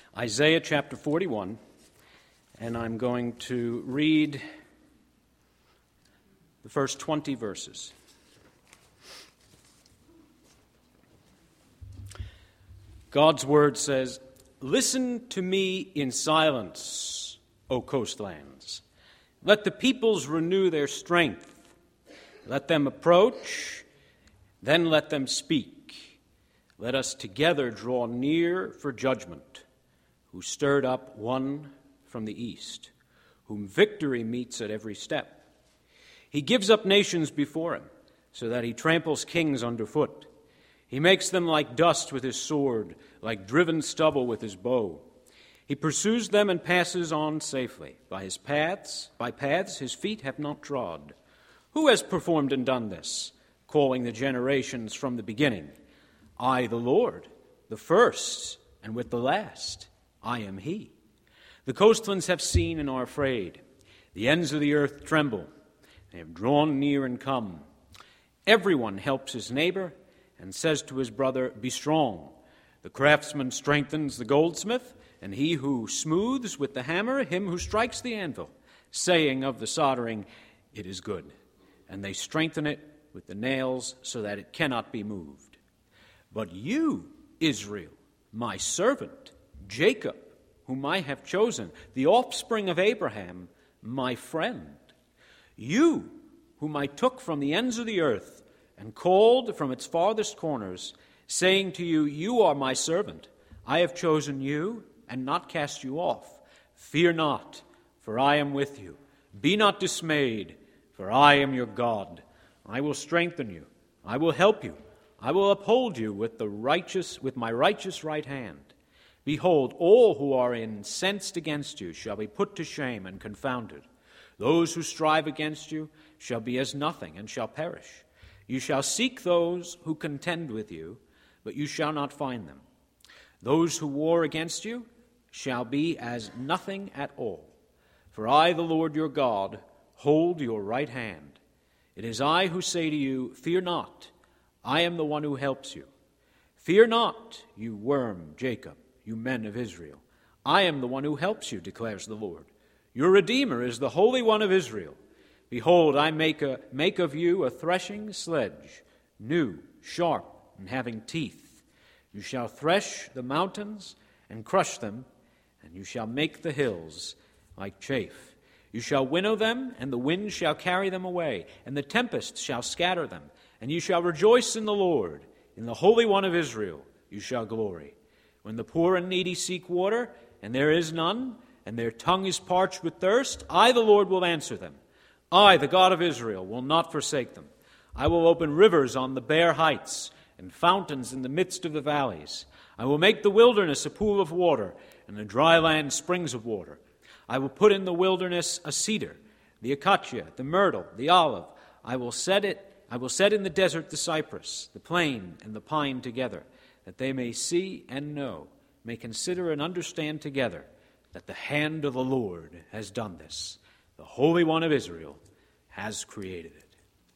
Isaiah chapter 41, and I'm going to read the first 20 verses. God's word says, "Listen to me in silence, O coastlands. Let the peoples renew their strength. Let them approach, then let them speak. Let us together draw near for judgment. Who stirred up one from the east, whom victory meets at every step. He gives up nations before him, so that he tramples kings underfoot. He makes them like dust with his sword, like driven stubble with his bow. He pursues them and passes on safely. By paths his feet have not trod. Who has performed and done this, calling the generations from the beginning? I, the Lord, the first, and with the last. I am he. The coastlands have seen and are afraid. The ends of the earth tremble. They have drawn near and come. Everyone helps his neighbor and says to his brother, 'Be strong.' The craftsman strengthens the goldsmith, and he who smooths with the hammer, him who strikes the anvil, saying of the soldering, 'It is good.' And they strengthen it with the nails so that it cannot be moved. But you, Israel, my servant, Jacob, whom I have chosen, the offspring of Abraham, my friend, you, whom I took from the ends of the earth and called from its farthest corners, saying to you, 'You are my servant. I have chosen you and not cast you off. Fear not, for I am with you. Be not dismayed, for I am your God. I will strengthen you. I will help you. I will uphold you with my righteous right hand. Behold, all who are incensed against you shall be put to shame and confounded. Those who strive against you shall be as nothing and shall perish. You shall seek those who contend with you, but you shall not find them. Those who war against you shall be as nothing at all. For I, the Lord your God, hold your right hand. It is I who say to you, fear not, I am the one who helps you. Fear not, you worm Jacob, you men of Israel. I am the one who helps you, declares the Lord. Your Redeemer is the Holy One of Israel. Behold, I make of you a threshing sledge, new, sharp, and having teeth. You shall thresh the mountains and crush them, and you shall make the hills like chaff. You shall winnow them, and the wind shall carry them away, and the tempest shall scatter them. And you shall rejoice in the Lord, in the Holy One of Israel you shall glory. When the poor and needy seek water, and there is none, and their tongue is parched with thirst, I, the Lord, will answer them. I, the God of Israel, will not forsake them. I will open rivers on the bare heights, and fountains in the midst of the valleys. I will make the wilderness a pool of water, and the dry land springs of water. I will put in the wilderness a cedar, the acacia, the myrtle, the olive. I will set in the desert the cypress, the plane, and the pine together, that they may see and know, may consider and understand together, that the hand of the Lord has done this. The Holy One of Israel has created it.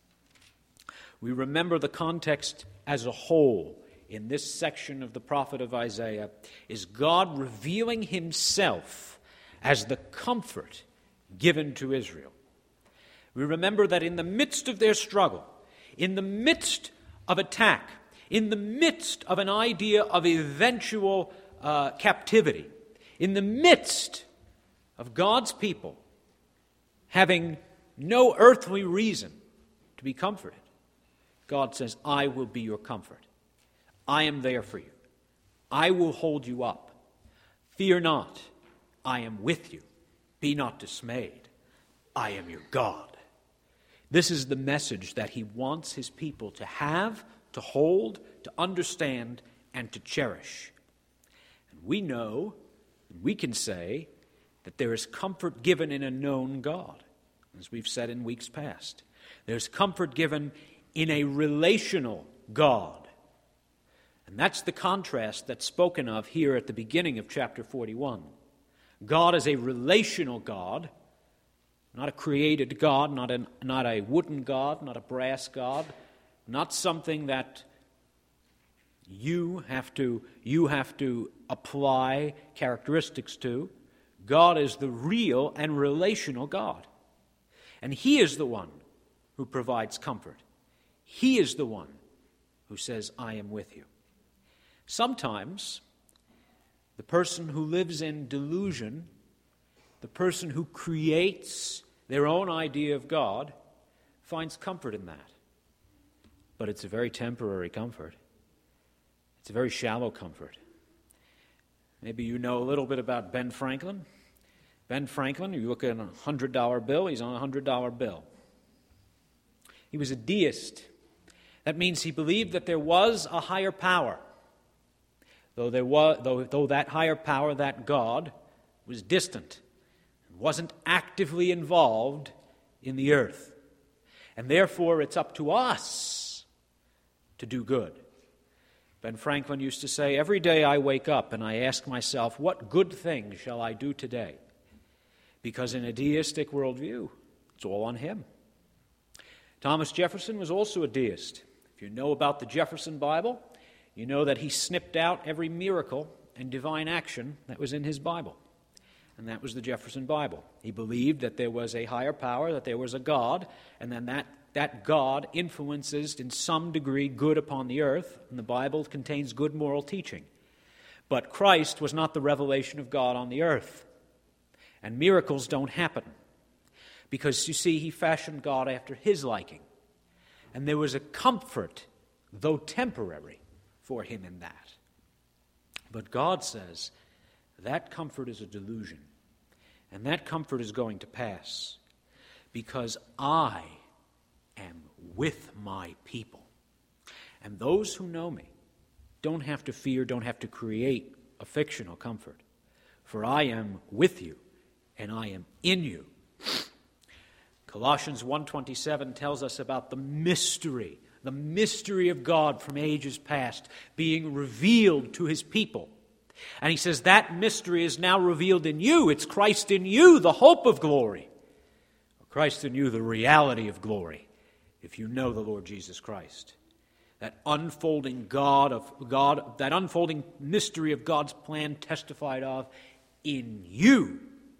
We remember the context as a whole in this section of the prophet of Isaiah is God revealing himself as the comfort given to Israel. We remember that in the midst of their struggle, in the midst of attack, in the midst of an idea of eventual captivity, in the midst of God's people having no earthly reason to be comforted, God says, I will be your comfort. I am there for you. I will hold you up. Fear not. I am with you. Be not dismayed. I am your God. This is the message that he wants his people to have, to hold, to understand, and to cherish. And we know, we can say, that there is comfort given in a known God, as we've said in weeks past. There's comfort given in a relational God. And that's the contrast that's spoken of here at the beginning of chapter 41. God is a relational God, not a created God, not a wooden God, not a brass God, not something that you have to apply characteristics to. God is the real and relational God. And He is the one who provides comfort. He is the one who says, I am with you. Sometimes the person who lives in delusion, the person who creates their own idea of God, finds comfort in that. But it's a very temporary comfort. It's a very shallow comfort. Maybe you know a little bit about Ben Franklin. Ben Franklin, you look at a $100 bill, he's on a $100 bill. He was a deist. That means he believed that there was a higher power. Though that higher power, that God, was distant, wasn't actively involved in the earth. And therefore it's up to us to do good. Ben Franklin used to say, every day I wake up and I ask myself, what good thing shall I do today? Because in a deistic worldview, it's all on him. Thomas Jefferson was also a deist. If you know about the Jefferson Bible, you know that he snipped out every miracle and divine action that was in his Bible. And that was the Jefferson Bible. He believed that there was a higher power, that there was a God, and then that God influences in some degree good upon the earth, and the Bible contains good moral teaching. But Christ was not the revelation of God on the earth. And miracles don't happen. Because, you see, he fashioned God after his liking. And there was a comfort, though temporary, for him in that. But God says that comfort is a delusion. And that comfort is going to pass. Because I am with my people. And those who know me don't have to fear, don't have to create a fictional comfort. For I am with you, and I am in you. Colossians 1:27 tells us about the mystery of God from ages past being revealed to his people. And he says that mystery is now revealed in you. It's Christ in you, the hope of glory. Christ in you, the reality of glory, if you know the Lord Jesus Christ. That unfolding that unfolding mystery of God's plan testified of in you.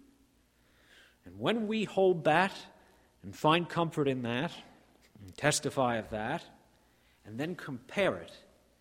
And when we hold that and find comfort in that, and testify of that, and then compare it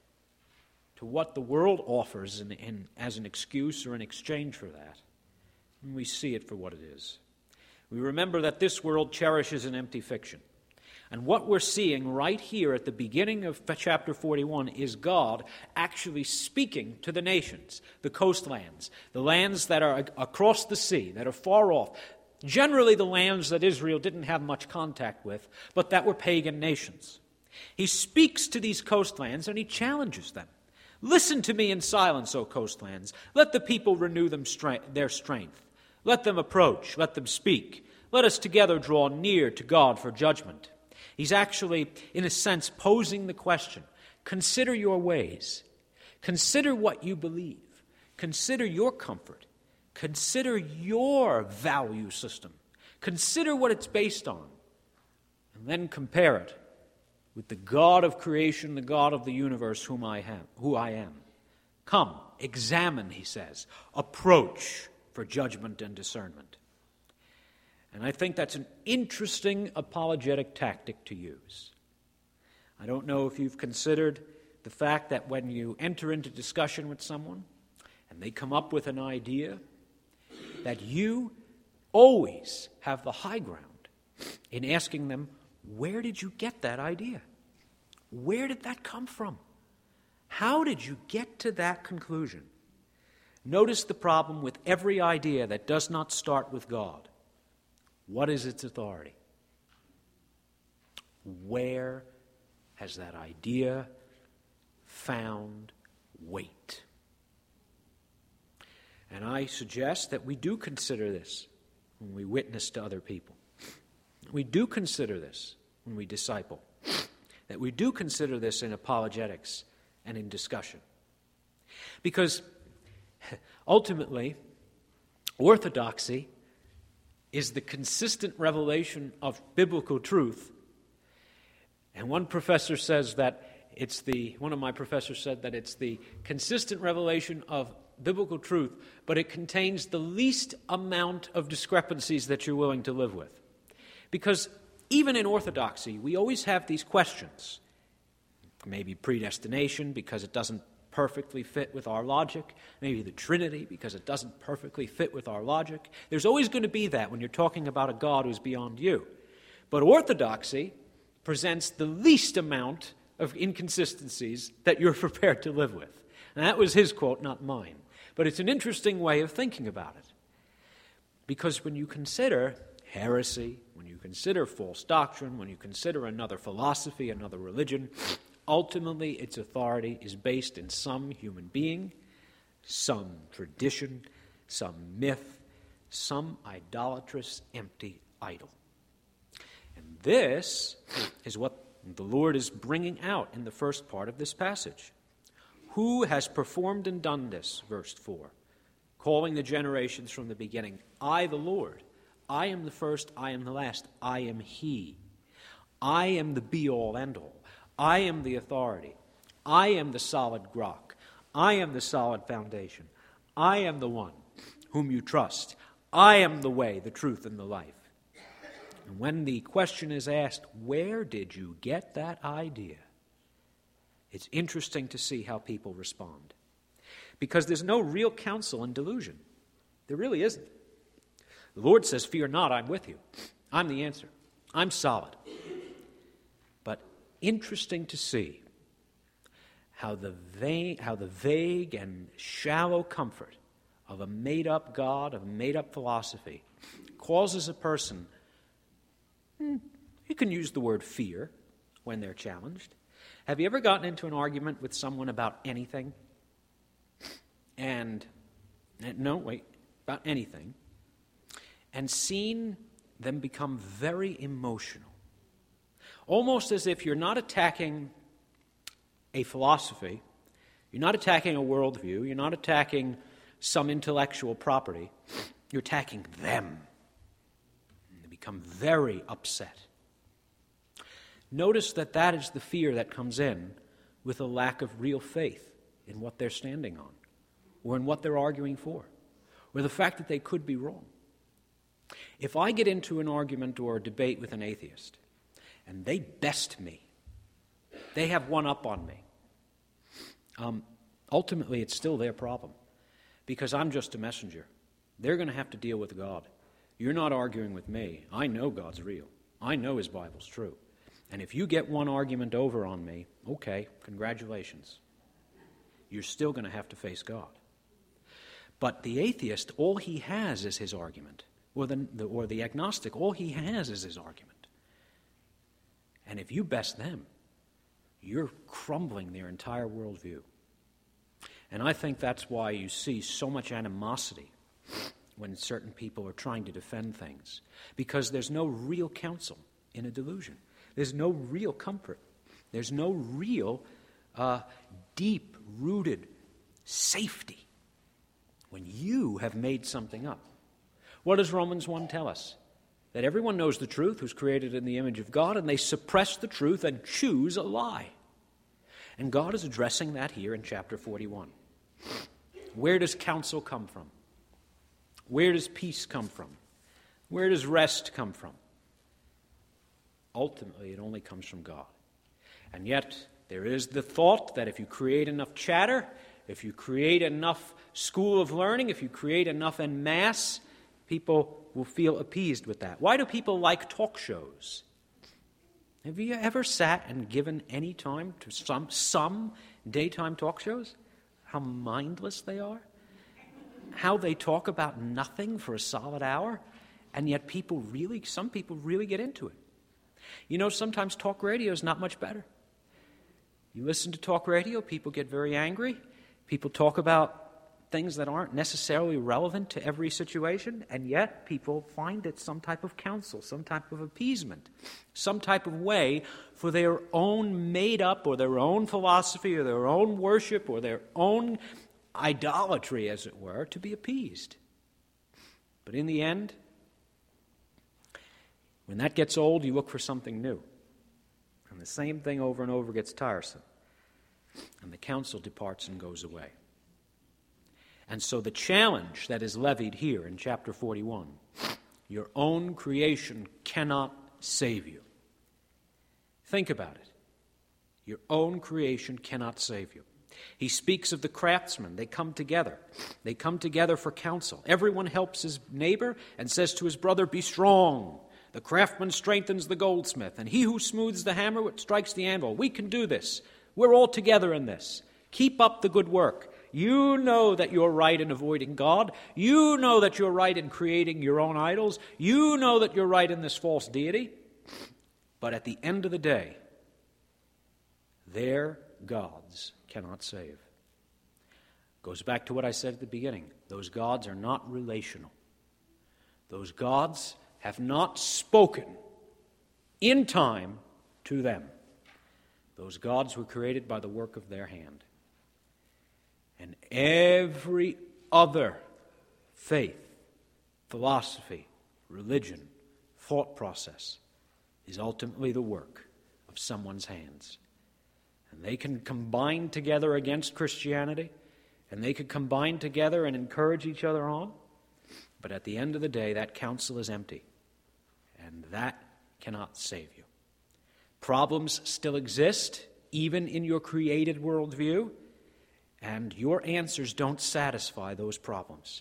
to what the world offers as an excuse or an exchange for that, and we see it for what it is. We remember that this world cherishes an empty fiction. And what we're seeing right here at the beginning of chapter 41 is God actually speaking to the nations, the coastlands, the lands that are across the sea, that are far off. Generally the lands that Israel didn't have much contact with, but that were pagan nations. He speaks to these coastlands and he challenges them. Listen to me in silence, O coastlands. Let the people renew their strength. Let them approach. Let them speak. Let us together draw near to God for judgment. He's actually, in a sense, posing the question. Consider your ways. Consider what you believe. Consider your comfort. Consider your value system. Consider what it's based on. And then compare it with the God of creation, the God of the universe, who I am. Come, examine, he says. Approach for judgment and discernment. And I think that's an interesting apologetic tactic to use. I don't know if you've considered the fact that when you enter into discussion with someone and they come up with an idea, that you always have the high ground in asking them, where did you get that idea? Where did that come from? How did you get to that conclusion? Notice the problem with every idea that does not start with God. What is its authority? Where has that idea found weight? And I suggest that we do consider this when we witness to other people. We do consider this when we disciple. That we do consider this in apologetics and in discussion. Because ultimately, orthodoxy is the consistent revelation of biblical truth. And one professor says that one of my professors said that it's the consistent revelation of biblical truth, but it contains the least amount of discrepancies that you're willing to live with. Because even in orthodoxy, we always have these questions. Maybe predestination, because it doesn't perfectly fit with our logic. Maybe the Trinity, because it doesn't perfectly fit with our logic. There's always going to be that when you're talking about a God who's beyond you. But orthodoxy presents the least amount of inconsistencies that you're prepared to live with. And that was his quote, not mine. But it's an interesting way of thinking about it. Because when you consider heresy, when you consider false doctrine, when you consider another philosophy, another religion, ultimately its authority is based in some human being, some tradition, some myth, some idolatrous, empty idol. And this is what the Lord is bringing out in the first part of this passage. Who has performed and done this, verse 4, calling the generations from the beginning, I, the Lord, I am the first, I am the last, I am He. I am the be-all, end-all. I am the authority. I am the solid rock. I am the solid foundation. I am the one whom you trust. I am the way, the truth, and the life. And when the question is asked, where did you get that idea? It's interesting to see how people respond. Because there's no real counsel in delusion. There really isn't. The Lord says, fear not, I'm with you. I'm the answer. I'm solid. But interesting to see how the vague and shallow comfort of a made-up God, of a made-up philosophy, causes a person, you can use the word fear when they're challenged. Have you ever gotten into an argument with someone about anything? About anything, and seen them become very emotional. Almost as if you're not attacking a philosophy, you're not attacking a worldview, you're not attacking some intellectual property, you're attacking them. And they become very upset. Notice that is the fear that comes in with a lack of real faith in what they're standing on, or in what they're arguing for, or the fact that they could be wrong. If I get into an argument or a debate with an atheist, and they best me, they have one up on me, ultimately it's still their problem, because I'm just a messenger. They're going to have to deal with God. You're not arguing with me. I know God's real. I know His Bible's true. And if you get one argument over on me, okay, congratulations. You're still going to have to face God. But the atheist, all he has is his argument. Or the agnostic, all he has is his argument. And if you best them, you're crumbling their entire worldview. And I think that's why you see so much animosity when certain people are trying to defend things. Because there's no real counsel in a delusion. There's no real comfort. There's no real deep-rooted safety when you have made something up. What does Romans 1 tell us? That everyone knows the truth who's created in the image of God, and they suppress the truth and choose a lie. And God is addressing that here in chapter 41. Where does counsel come from? Where does peace come from? Where does rest come from? Ultimately, it only comes from God. And yet, there is the thought that if you create enough chatter, if you create enough school of learning, if you create enough en masse, people will feel appeased with that. Why do people like talk shows? Have you ever sat and given any time to some daytime talk shows? How mindless they are? How they talk about nothing for a solid hour? And yet some people really get into it. You know, sometimes talk radio is not much better. You listen to talk radio, people get very angry. People talk about things that aren't necessarily relevant to every situation, and yet people find it some type of counsel, some type of appeasement, some type of way for their own made-up or their own philosophy or their own worship or their own idolatry, as it were, to be appeased. But in the end, when that gets old, you look for something new. And the same thing over and over gets tiresome. And the council departs and goes away. And so the challenge that is levied here in chapter 41, your own creation cannot save you. Think about it. Your own creation cannot save you. He speaks of the craftsmen. They come together. They come together for counsel. Everyone helps his neighbor and says to his brother, "Be strong." The craftsman strengthens the goldsmith, and he who smooths the hammer strikes the anvil. We can do this. We're all together in this. Keep up the good work. You know that you're right in avoiding God. You know that you're right in creating your own idols. You know that you're right in this false deity. But at the end of the day, their gods cannot save. Goes back to what I said at the beginning. Those gods are not relational. Those gods have not spoken in time to them. Those gods were created by the work of their hand. And every other faith, philosophy, religion, thought process is ultimately the work of someone's hands. And they can combine together against Christianity, and they could combine together and encourage each other on, but at the end of the day, that counsel is empty, and that cannot save you. Problems still exist, even in your created worldview, and your answers don't satisfy those problems.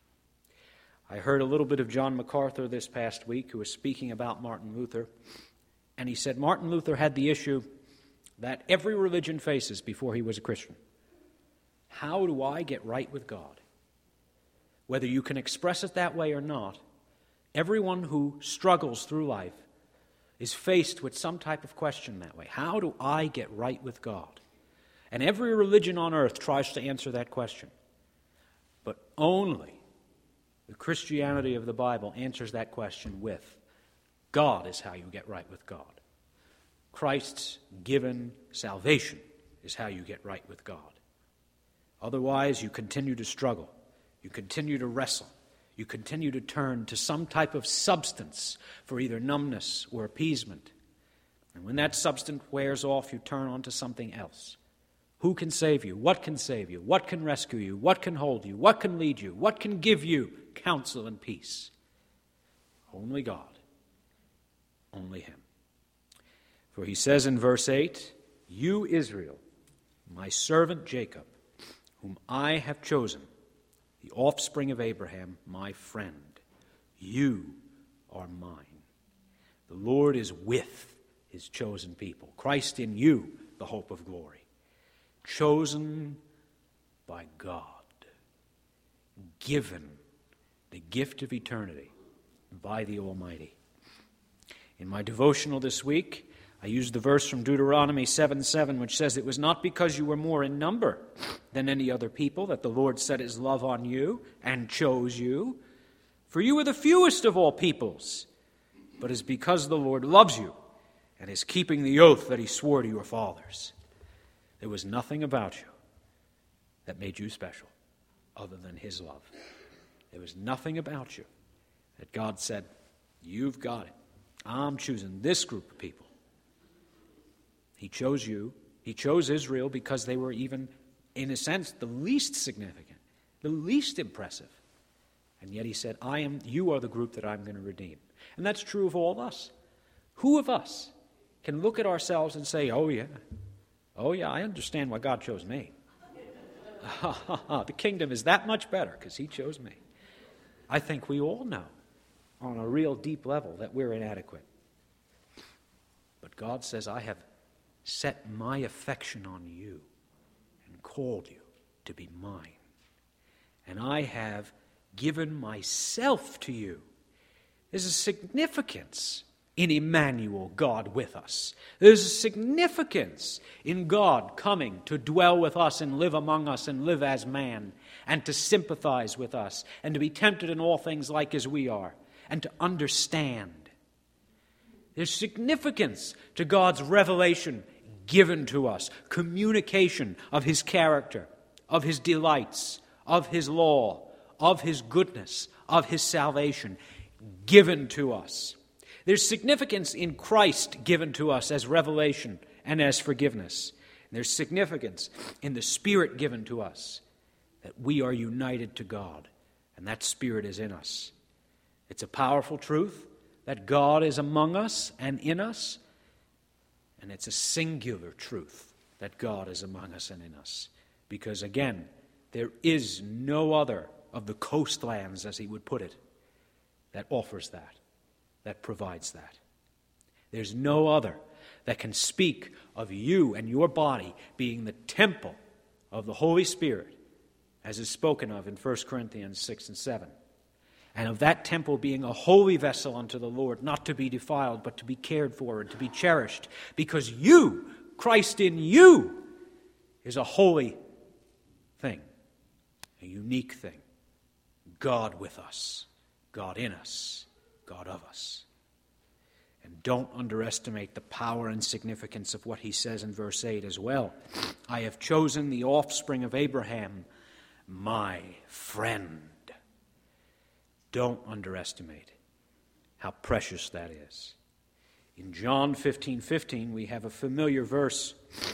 I heard a little bit of John MacArthur this past week, who was speaking about Martin Luther, and he said Martin Luther had the issue that every religion faces before he was a Christian. How do I get right with God? Whether you can express it that way or not, everyone who struggles through life is faced with some type of question that way. How do I get right with God? And every religion on earth tries to answer that question. But only the Christianity of the Bible answers that question with, God is how you get right with God. Christ's given salvation is how you get right with God. Otherwise, you continue to struggle. You continue to wrestle. You continue to turn to some type of substance for either numbness or appeasement. And when that substance wears off, you turn on to something else. Who can save you? What can save you? What can rescue you? What can hold you? What can lead you? What can give you counsel and peace? Only God. Only Him. For he says in verse 8, "You, Israel, my servant Jacob, whom I have chosen, the offspring of Abraham, my friend, you are mine." The Lord is with His chosen people. Christ in you, the hope of glory. Chosen by God. Given the gift of eternity by the Almighty. In my devotional this week, I used the verse from Deuteronomy 7:7, which says, "It was not because you were more in number than any other people that the Lord set His love on you and chose you. For you were the fewest of all peoples, but it's because the Lord loves you and is keeping the oath that He swore to your fathers." There was nothing about you that made you special other than His love. There was nothing about you that God said, "You've got it. I'm choosing this group of people." He chose you. He chose Israel because they were even, in a sense, the least significant, the least impressive. And yet He said, you are the group that I'm going to redeem. And that's true of all of us. Who of us can look at ourselves and say, oh yeah, I understand why God chose me. The kingdom is that much better because He chose me. I think we all know on a real deep level that we're inadequate. But God says, I have set my affection on you and called you to be mine. And I have given myself to you. There's a significance in Emmanuel, God with us. There's a significance in God coming to dwell with us and live among us and live as man and to sympathize with us and to be tempted in all things like as we are and to understand. There's significance to God's revelation given to us, communication of His character, of His delights, of His law, of His goodness, of His salvation, given to us. There's significance in Christ given to us as revelation and as forgiveness. And there's significance in the Spirit given to us, that we are united to God, and that Spirit is in us. It's a powerful truth that God is among us and in us, and it's a singular truth that God is among us and in us. Because again, there is no other of the coastlands, as he would put it, that offers that provides that. There's no other that can speak of you and your body being the temple of the Holy Spirit, as is spoken of in 1 Corinthians 6 and 7. And of that temple being a holy vessel unto the Lord, not to be defiled, but to be cared for and to be cherished. Because you, Christ in you, is a holy thing, a unique thing. God with us, God in us, God of us. And don't underestimate the power and significance of what he says in verse 8 as well. I have chosen the offspring of Abraham, my friend. Don't underestimate how precious that is. In John 15:15, we have a familiar verse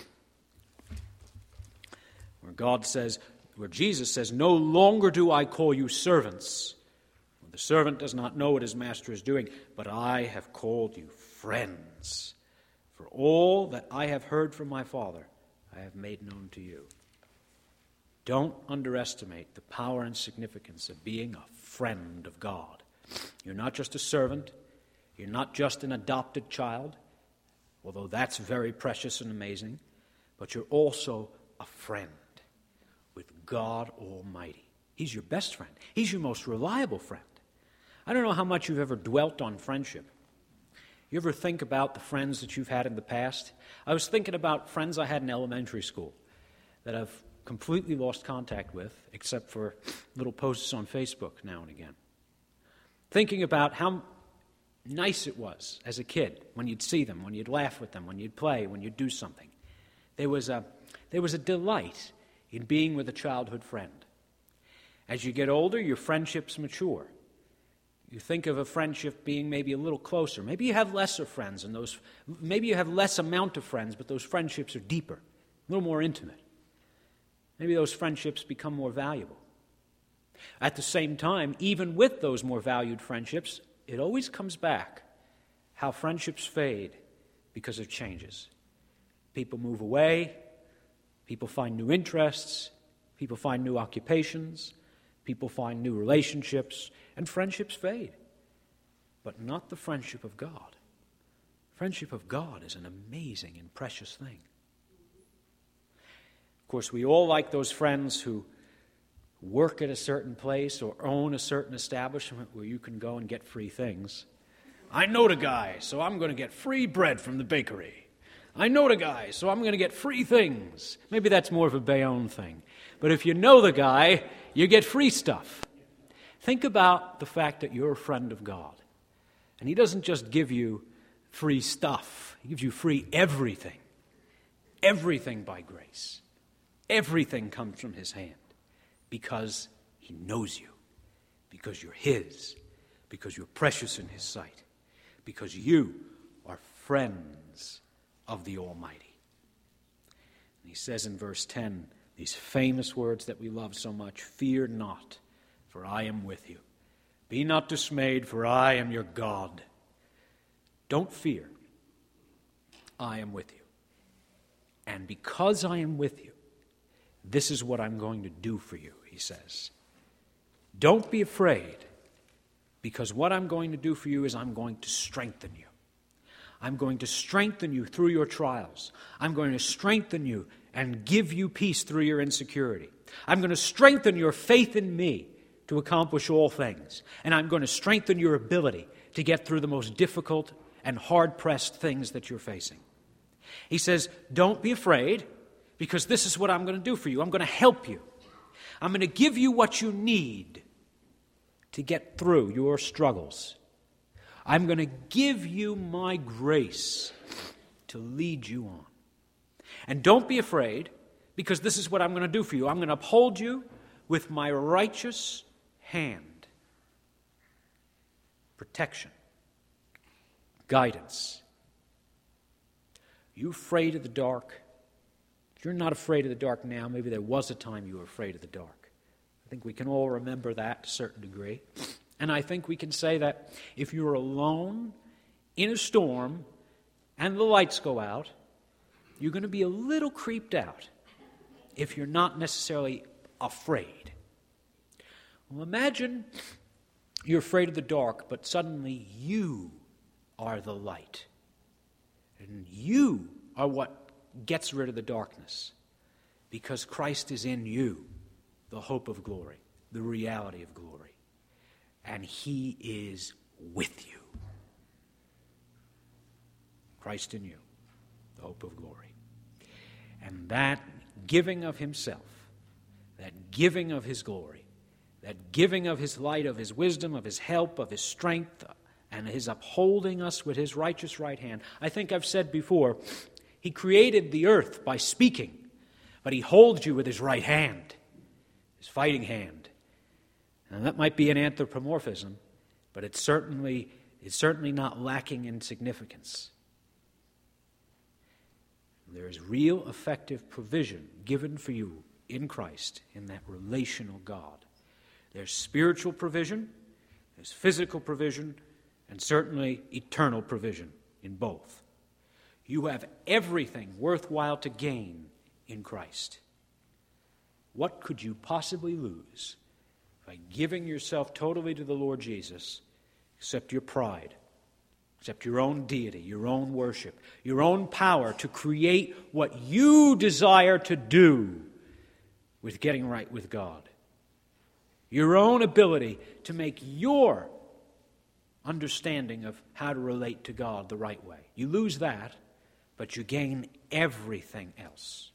where Jesus says, "No longer do I call you servants. The servant does not know what his master is doing, but I have called you friends. For all that I have heard from my Father, I have made known to you." Don't underestimate the power and significance of being a friend of God. You're not just a servant. You're not just an adopted child, although that's very precious and amazing, but you're also a friend with God Almighty. He's your best friend. He's your most reliable friend. I don't know how much you've ever dwelt on friendship. You ever think about the friends that you've had in the past? I was thinking about friends I had in elementary school that I've completely lost contact with, except for little posts on Facebook now and again. Thinking about how nice it was as a kid when you'd see them, when you'd laugh with them, when you'd play, when you'd do something. There was a delight in being with a childhood friend. As you get older, your friendships mature. You think of a friendship being maybe a little closer. Maybe you have lesser friends, and maybe you have less amount of friends, but those friendships are deeper, a little more intimate. Maybe those friendships become more valuable. At the same time, even with those more valued friendships, it always comes back how friendships fade because of changes. People move away, people find new interests, people find new occupations, people find new relationships, and friendships fade. But not the friendship of God. Friendship of God is an amazing and precious thing. Of course, we all like those friends who work at a certain place or own a certain establishment where you can go and get free things. I know the guy, so I'm going to get free bread from the bakery. I know the guy, so I'm going to get free things. Maybe that's more of a Bayonne thing. But if you know the guy, you get free stuff. Think about the fact that you're a friend of God. And he doesn't just give you free stuff. He gives you free everything. Everything by grace. Everything comes from his hand. Because he knows you. Because you're his. Because you're precious in his sight. Because you are friends of the Almighty. And he says in verse 10, these famous words that we love so much, "Fear not, for I am with you. Be not dismayed, for I am your God." Don't fear. I am with you. And because I am with you, this is what I'm going to do for you, he says. Don't be afraid, because what I'm going to do for you is I'm going to strengthen you. I'm going to strengthen you through your trials. I'm going to strengthen you and give you peace through your insecurity. I'm going to strengthen your faith in me to accomplish all things. And I'm going to strengthen your ability to get through the most difficult and hard-pressed things that you're facing. He says, don't be afraid, because this is what I'm going to do for you. I'm going to help you. I'm going to give you what you need to get through your struggles. I'm going to give you my grace to lead you on. And don't be afraid, because this is what I'm going to do for you. I'm going to uphold you with my righteous hand. Protection. Guidance. You afraid of the dark? you're not afraid of the dark now, maybe there was a time you were afraid of the dark. I think we can all remember that to a certain degree. And I think we can say that if you're alone in a storm and the lights go out, you're going to be a little creeped out if you're not necessarily afraid. Well, imagine you're afraid of the dark, but suddenly you are the light. And you are what gets rid of the darkness, because Christ is in you, the hope of glory, the reality of glory. And He is with you. Christ in you, the hope of glory. And that giving of Himself, that giving of His glory, that giving of His light, of His wisdom, of His help, of His strength, and His upholding us with His righteous right hand. I think I've said before, He created the earth by speaking, but He holds you with His right hand, His fighting hand. And that might be an anthropomorphism, but it's certainly not lacking in significance. There is real effective provision given for you in Christ, in that relational God. There's spiritual provision, there's physical provision, and certainly eternal provision in both. You have everything worthwhile to gain in Christ. What could you possibly lose by giving yourself totally to the Lord Jesus, except your pride, except your own deity, your own worship, your own power to create what you desire to do with getting right with God, your own ability to make your understanding of how to relate to God the right way. You lose that, but you gain everything else.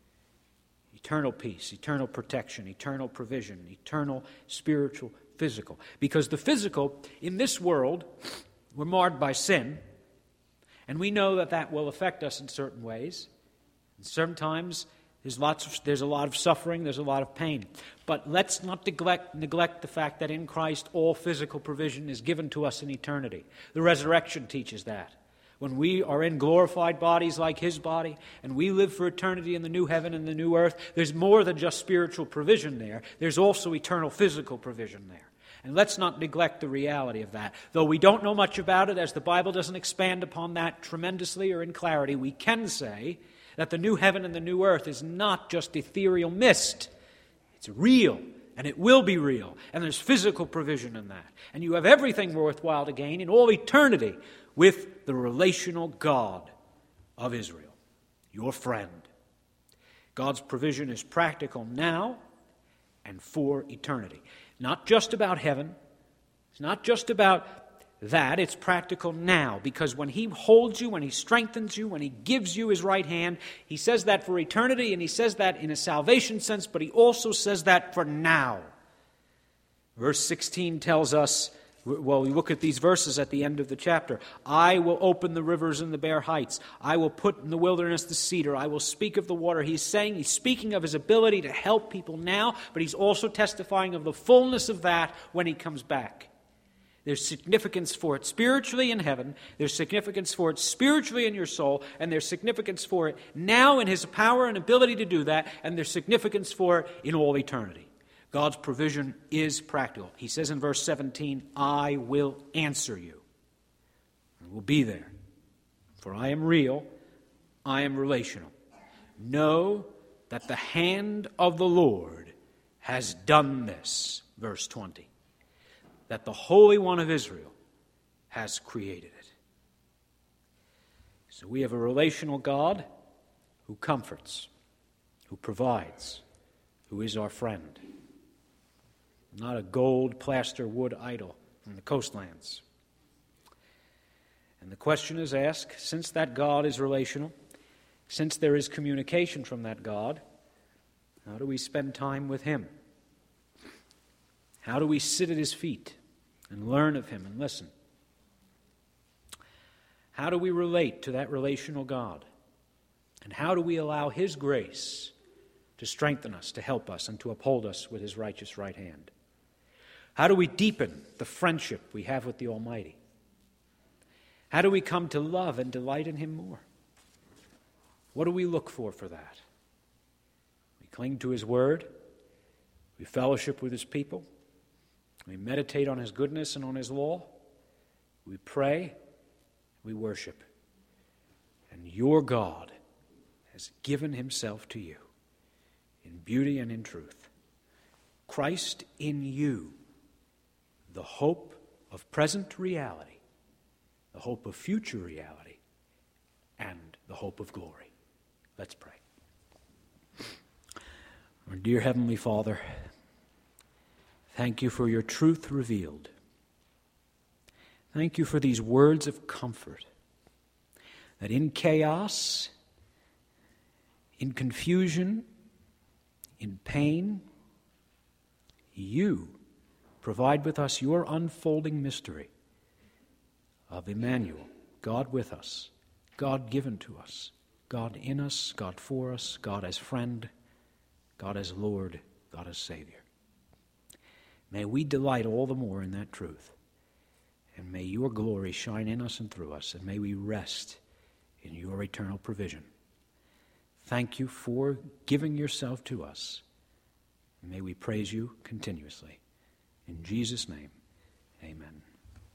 Eternal peace, eternal protection, eternal provision, eternal spiritual, physical. Because the physical, in this world, we're marred by sin, and we know that that will affect us in certain ways. And sometimes there's a lot of suffering, there's a lot of pain. But let's not neglect the fact that in Christ all physical provision is given to us in eternity. The resurrection teaches that. When we are in glorified bodies like His body, and we live for eternity in the new heaven and the new earth, there's more than just spiritual provision there. There's also eternal physical provision there. And let's not neglect the reality of that. Though we don't know much about it, as the Bible doesn't expand upon that tremendously or in clarity, we can say that the new heaven and the new earth is not just ethereal mist. It's real, and it will be real. And there's physical provision in that. And you have everything worthwhile to gain in all eternity with the relational God of Israel, your friend. God's provision is practical now and for eternity. Not just about heaven. It's not just about that. It's practical now, because when He holds you, when He strengthens you, when He gives you His right hand, He says that for eternity, and He says that in a salvation sense, but He also says that for now. Verse 16 tells us, well, we look at these verses at the end of the chapter. I will open the rivers in the bare heights. I will put in the wilderness the cedar. I will speak of the water. He's speaking of His ability to help people now, but He's also testifying of the fullness of that when He comes back. There's significance for it spiritually in heaven. There's significance for it spiritually in your soul. And there's significance for it now in His power and ability to do that. And there's significance for it in all eternity. God's provision is practical. He says in verse 17, I will answer you. I will be there. For I am real. I am relational. Know that the hand of the Lord has done this. Verse 20. That the Holy One of Israel has created it. So we have a relational God who comforts, who provides, who is our friend. Not a gold plaster wood idol from the coastlands. And the question is asked, since that God is relational, since there is communication from that God, how do we spend time with Him? How do we sit at His feet and learn of Him and listen? How do we relate to that relational God? And how do we allow His grace to strengthen us, to help us, and to uphold us with His righteous right hand? How do we deepen the friendship we have with the Almighty? How do we come to love and delight in Him more? What do we look for that? cling to his word. We fellowship with his people. We meditate on his goodness and on his law. We pray. We worship. And your God has given himself to you in beauty and in truth. Christ in you, the hope of present reality, the hope of future reality, and the hope of glory. Let's pray. Our dear Heavenly Father, thank you for your truth revealed. Thank you for these words of comfort, that in chaos, in confusion, in pain, you provide with us your unfolding mystery of Emmanuel, God with us, God given to us, God in us, God for us, God as friend, God as Lord, God as Savior. May we delight all the more in that truth, and may your glory shine in us and through us, and may we rest in your eternal provision. Thank you for giving yourself to us. May we praise you continuously. In Jesus' name, amen.